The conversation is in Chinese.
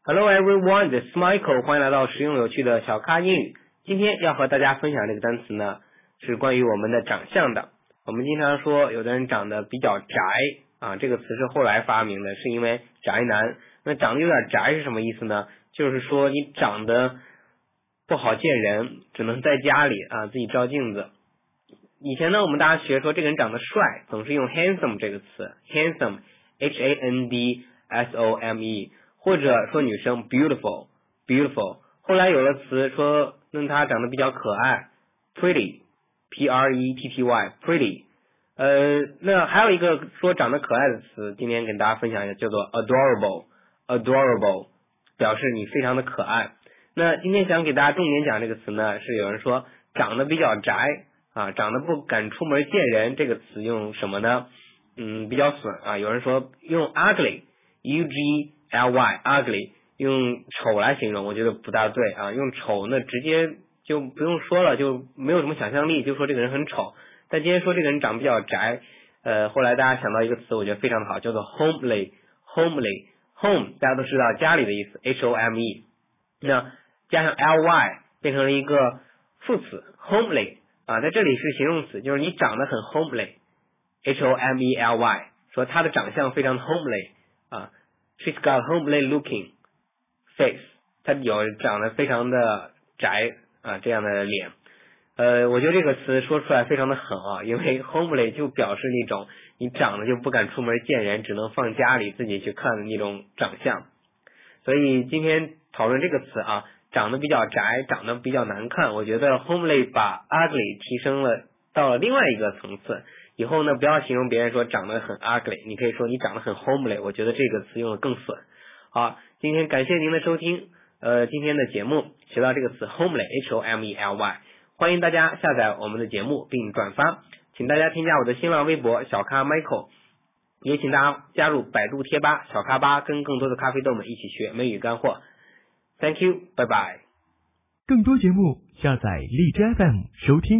Hello everyone, this is Michael. 欢迎来到实用有趣的小咖英语。今天要和大家分享这个单词呢，是关于我们的长相的。我们经常说有的人长得比较宅啊，这个词是后来发明的，是因为宅男。那长得有点宅是什么意思呢？就是说你长得不好见人，只能在家里啊自己照镜子。以前呢，我们大家学说这个人长得帅，总是用 handsome 这个词 ，handsome H-A-N-D-S-O-M-E， 或者说女生 beautiful。后来有了词说那他长得比较可爱 pretty P-R-E-T-T-Y pretty。那还有一个说长得可爱的词，今天跟大家分享一下，叫做 adorable， 表示你非常的可爱。那今天想给大家重点讲这个词呢，是有人说长得比较宅啊，长得不敢出门见人，这个词用什么呢？比较损啊，有人说用 ugly U-G-L-Y ugly 用丑来形容，我觉得不大对啊，用丑那直接就不用说了，就没有什么想象力，就说这个人很丑。但今天说这个人长得比较宅，后来大家想到一个词，我觉得非常的好，叫做 homely home 大家都知道家里的意思 H-O-M-E， 那加上 L-Y 变成了一个副词 homely 啊，在这里是形容词，就是你长得很 homely H-O-M-E-L-Y， 说他的长相非常的 homely 啊 she's got homely looking face， 他长得非常的宅啊这样的脸。我觉得这个词说出来非常的狠啊，因为 homely 就表示那种你长得就不敢出门见人，只能放家里自己去看的那种长相。所以今天讨论这个词啊，长得比较宅，长得比较难看，我觉得 homely 把 ugly 提升了到了另外一个层次。以后呢，不要形容别人说长得很 ugly， 你可以说你长得很 homely， 我觉得这个词用的更损。好，今天感谢您的收听，今天的节目学到这个词 homely H-O-M-E-L-Y， 欢迎大家下载我们的节目并转发，请大家添加我的新浪微博小咖 Michael， 也请大家加入百度贴吧小咖吧，跟更多的咖啡豆们一起学美语干货。Thank you， 拜拜。 更多节目下载荔枝 FM 收听。